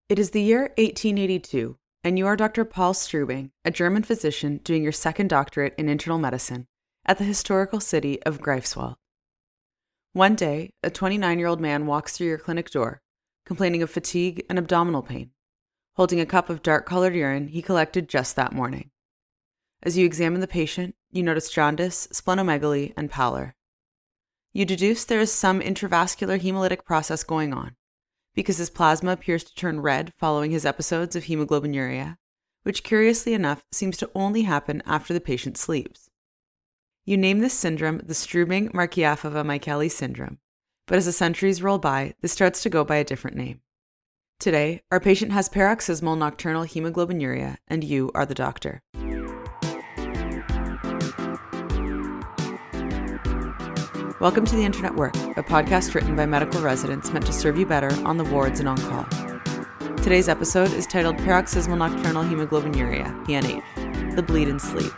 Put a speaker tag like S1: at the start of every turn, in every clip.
S1: It is the year 1882, and you are Dr. Paul Strubing, a German physician doing your second doctorate in internal medicine at the historical city of Greifswald. One day, a 29-year-old man walks through your clinic door, complaining of fatigue and abdominal pain, holding a cup of dark-colored urine he collected just that morning. As you examine the patient, you notice jaundice, splenomegaly, and pallor. You deduce there is some intravascular hemolytic process going on, because his plasma appears to turn red following his episodes of hemoglobinuria, which curiously enough seems to only happen after the patient sleeps. You name this syndrome the Strubing-Markiafova-Micheli syndrome, but as the centuries roll by, this starts to go by a different name. Today, our patient has paroxysmal nocturnal hemoglobinuria, and you are the doctor. Welcome to The Internet Work, a podcast written by medical residents meant to serve you better on the wards and on call. Today's episode is titled Paroxysmal Nocturnal Hemoglobinuria, PNH, the bleed in sleep.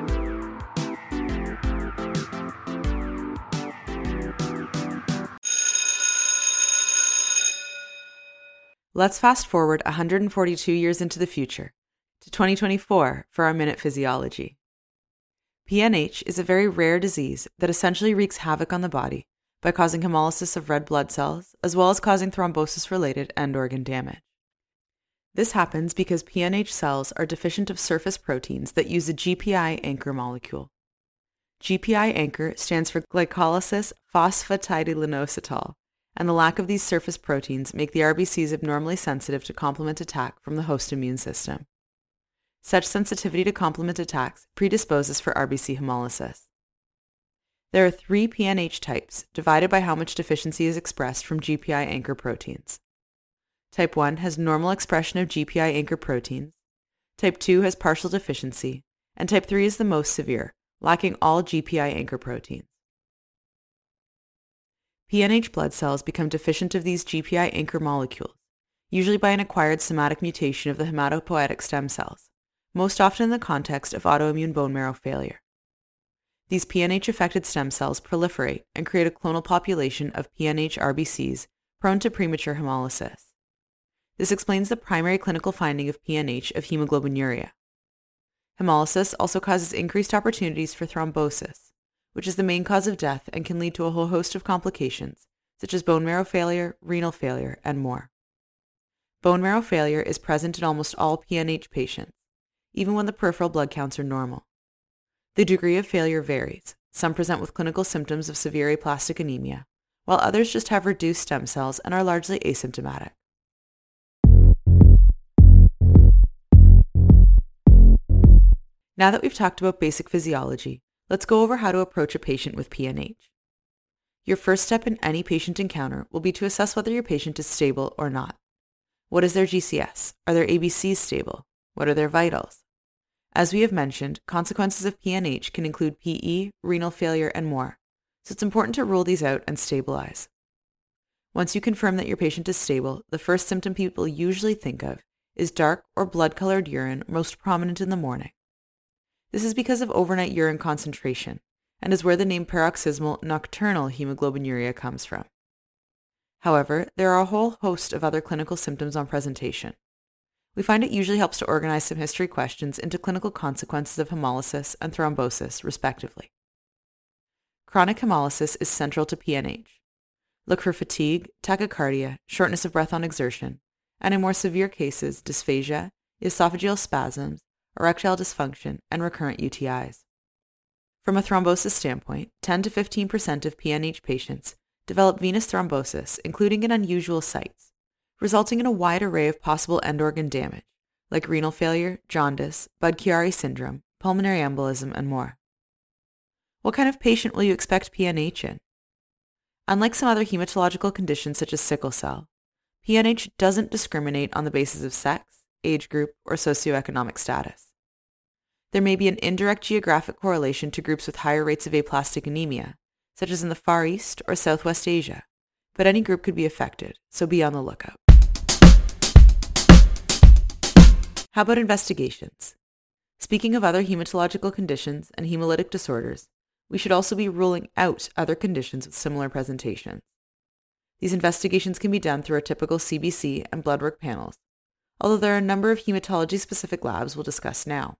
S1: Let's fast forward 142 years into the future, to 2024 for our Minute Physiology. PNH is a very rare disease that essentially wreaks havoc on the body by causing hemolysis of red blood cells, as well as causing thrombosis-related end organ damage. This happens because PNH cells are deficient of surface proteins that use a GPI anchor molecule. GPI anchor stands for glycolysis phosphatidylinositol, and the lack of these surface proteins make the RBCs abnormally sensitive to complement attack from the host immune system. Such sensitivity to complement attacks predisposes for RBC hemolysis. There are 3 PNH types, divided by how much deficiency is expressed from GPI anchor proteins. Type 1 has normal expression of GPI anchor proteins, Type 2 has partial deficiency, and Type 3 is the most severe, lacking all GPI anchor proteins. PNH blood cells become deficient of these GPI anchor molecules, usually by an acquired somatic mutation of the hematopoietic stem cells, most often in the context of autoimmune bone marrow failure. These PNH-affected stem cells proliferate and create a clonal population of PNH RBCs prone to premature hemolysis. This explains the primary clinical finding of PNH of hemoglobinuria. Hemolysis also causes increased opportunities for thrombosis, which is the main cause of death and can lead to a whole host of complications, such as bone marrow failure, renal failure, and more. Bone marrow failure is present in almost all PNH patients, even when the peripheral blood counts are normal. The degree of failure varies. Some present with clinical symptoms of severe aplastic anemia, while others just have reduced stem cells and are largely asymptomatic. Now that we've talked about basic physiology, let's go over how to approach a patient with PNH. Your first step in any patient encounter will be to assess whether your patient is stable or not. What is their GCS? Are their ABCs stable? What are their vitals? As we have mentioned, consequences of PNH can include PE, renal failure, and more, so it's important to rule these out and stabilize. Once you confirm that your patient is stable, the first symptom people usually think of is dark or blood-colored urine, most prominent in the morning. This is because of overnight urine concentration, and is where the name paroxysmal nocturnal hemoglobinuria comes from. However, there are a whole host of other clinical symptoms on presentation. We find it usually helps to organize some history questions into clinical consequences of hemolysis and thrombosis, respectively. Chronic hemolysis is central to PNH. Look for fatigue, tachycardia, shortness of breath on exertion, and in more severe cases, dysphagia, esophageal spasms, erectile dysfunction, and recurrent UTIs. From a thrombosis standpoint, 10 to 15% of PNH patients develop venous thrombosis, including in unusual sites, resulting in a wide array of possible end organ damage, like renal failure, jaundice, Budd-Chiari syndrome, pulmonary embolism, and more. What kind of patient will you expect PNH in? Unlike some other hematological conditions such as sickle cell, PNH doesn't discriminate on the basis of sex, age group, or socioeconomic status. There may be an indirect geographic correlation to groups with higher rates of aplastic anemia, such as in the Far East or Southwest Asia, but any group could be affected, so be on the lookout. How about investigations? Speaking of other hematological conditions and hemolytic disorders, we should also be ruling out other conditions with similar presentations. These investigations can be done through our typical CBC and blood work panels, although there are a number of hematology-specific labs we'll discuss now.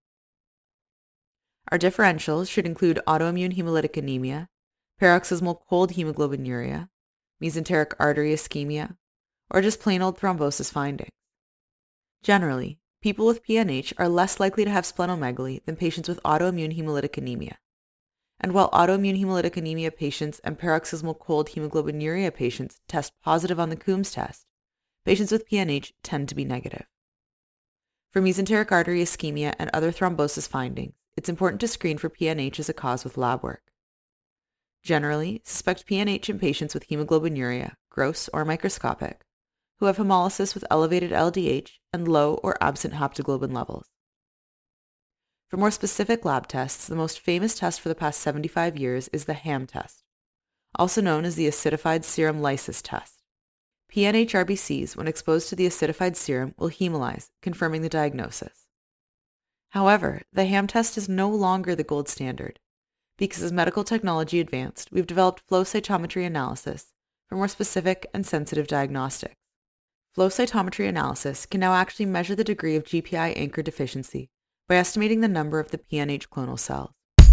S1: Our differentials should include autoimmune hemolytic anemia, paroxysmal cold hemoglobinuria, mesenteric artery ischemia, or just plain old thrombosis findings. Generally, people with PNH are less likely to have splenomegaly than patients with autoimmune hemolytic anemia. And while autoimmune hemolytic anemia patients and paroxysmal cold hemoglobinuria patients test positive on the Coombs test, patients with PNH tend to be negative. For mesenteric artery ischemia and other thrombosis findings, it's important to screen for PNH as a cause with lab work. Generally, suspect PNH in patients with hemoglobinuria, gross or microscopic, who have hemolysis with elevated LDH and low or absent haptoglobin levels. For more specific lab tests, the most famous test for the past 75 years is the HAM test, also known as the acidified serum lysis test. PNH RBCs, when exposed to the acidified serum, will hemolyze, confirming the diagnosis. However, the HAM test is no longer the gold standard, because as medical technology advanced, we've developed flow cytometry analysis for more specific and sensitive diagnostics. Flow cytometry analysis can now actually measure the degree of GPI anchor deficiency by estimating the number of the PNH clonal cells.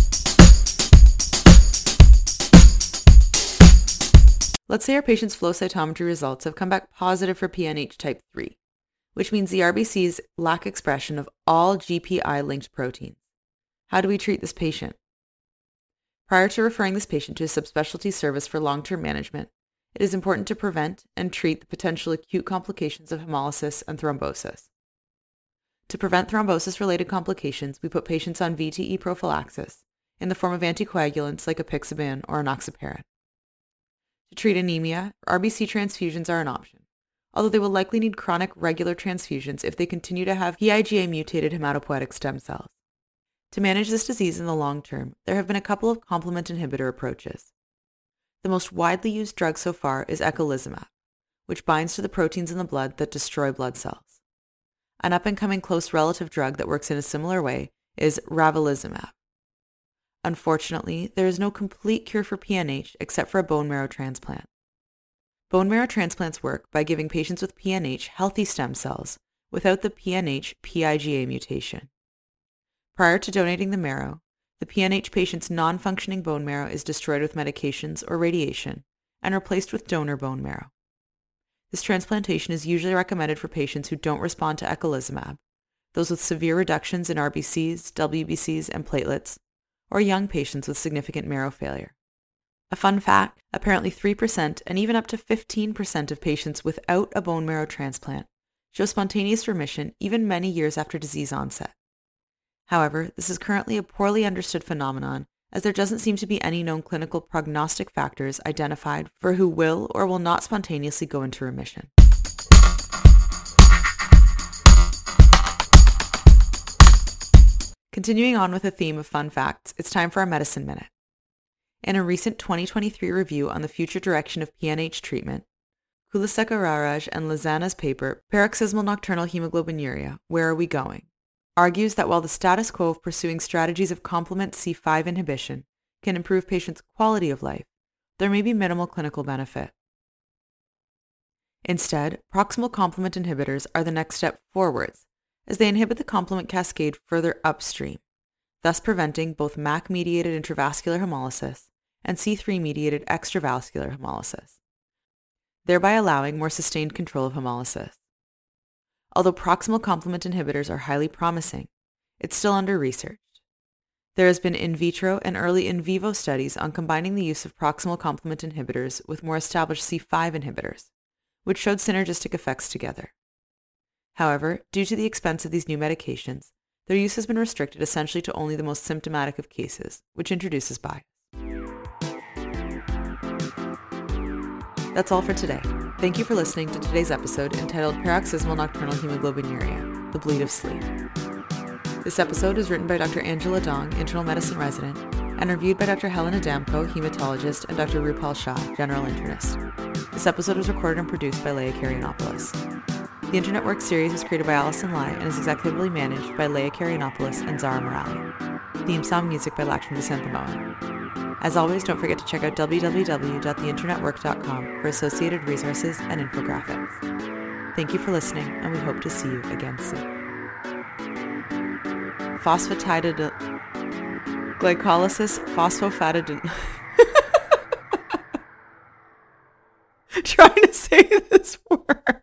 S1: Let's say our patient's flow cytometry results have come back positive for PNH type 3, which means the RBCs lack expression of all GPI-linked proteins. How do we treat this patient? Prior to referring this patient to a subspecialty service for long-term management, it is important to prevent and treat the potential acute complications of hemolysis and thrombosis. To prevent thrombosis-related complications, we put patients on VTE prophylaxis in the form of anticoagulants like apixaban or enoxaparin. To treat anemia, RBC transfusions are an option, although they will likely need chronic regular transfusions if they continue to have PIGA-mutated hematopoietic stem cells. To manage this disease in the long term, there have been a couple of complement inhibitor approaches. The most widely used drug so far is eculizumab, which binds to the proteins in the blood that destroy blood cells. An up-and-coming close relative drug that works in a similar way is ravulizumab. Unfortunately, there is no complete cure for PNH except for a bone marrow transplant. Bone marrow transplants work by giving patients with PNH healthy stem cells without the PNH PIGA mutation. Prior to donating the marrow, the PNH patient's non-functioning bone marrow is destroyed with medications or radiation and replaced with donor bone marrow. This transplantation is usually recommended for patients who don't respond to eculizumab, those with severe reductions in RBCs, WBCs, and platelets, or young patients with significant marrow failure. A fun fact, apparently 3% and even up to 15% of patients without a bone marrow transplant show spontaneous remission even many years after disease onset. However, this is currently a poorly understood phenomenon, as there doesn't seem to be any known clinical prognostic factors identified for who will or will not spontaneously go into remission. Continuing on with the theme of fun facts, it's time for our Medicine Minute. In a recent 2023 review on the future direction of PNH treatment, Kulasekararaj and Lizana's paper, Paroxysmal Nocturnal Hemoglobinuria, Where Are We Going?, argues that while the status quo of pursuing strategies of complement C5 inhibition can improve patients' quality of life, there may be minimal clinical benefit. Instead, proximal complement inhibitors are the next step forwards, as they inhibit the complement cascade further upstream, thus preventing both MAC-mediated intravascular hemolysis and C3-mediated extravascular hemolysis, thereby allowing more sustained control of hemolysis. Although proximal complement inhibitors are highly promising, it's still under-researched. There has been in vitro and early in vivo studies on combining the use of proximal complement inhibitors with more established C5 inhibitors, which showed synergistic effects together. However, due to the expense of these new medications, their use has been restricted essentially to only the most symptomatic of cases, which introduces bias. That's all for today. Thank you for listening to today's episode entitled Paroxysmal Nocturnal Hemoglobinuria, The Bleed of Sleep. This episode was written by Dr. Angela Dong, internal medicine resident, and reviewed by Dr. Helen Adamko, hematologist, and Dr. Rupal Shah, general internist. This episode was recorded and produced by Leah Karianopoulos. The Internet Work series was created by Allison Lai and is executively managed by Leah Karianopoulos and Zara Morali. Theme song music by Lakshmi Desanthamohan. As always, don't forget to check out www.theinternetwork.com for associated resources and infographics. Thank you for listening, and we hope to see you again soon. Phosphatidylglycolysis, phosphofatidin. Trying to say this word.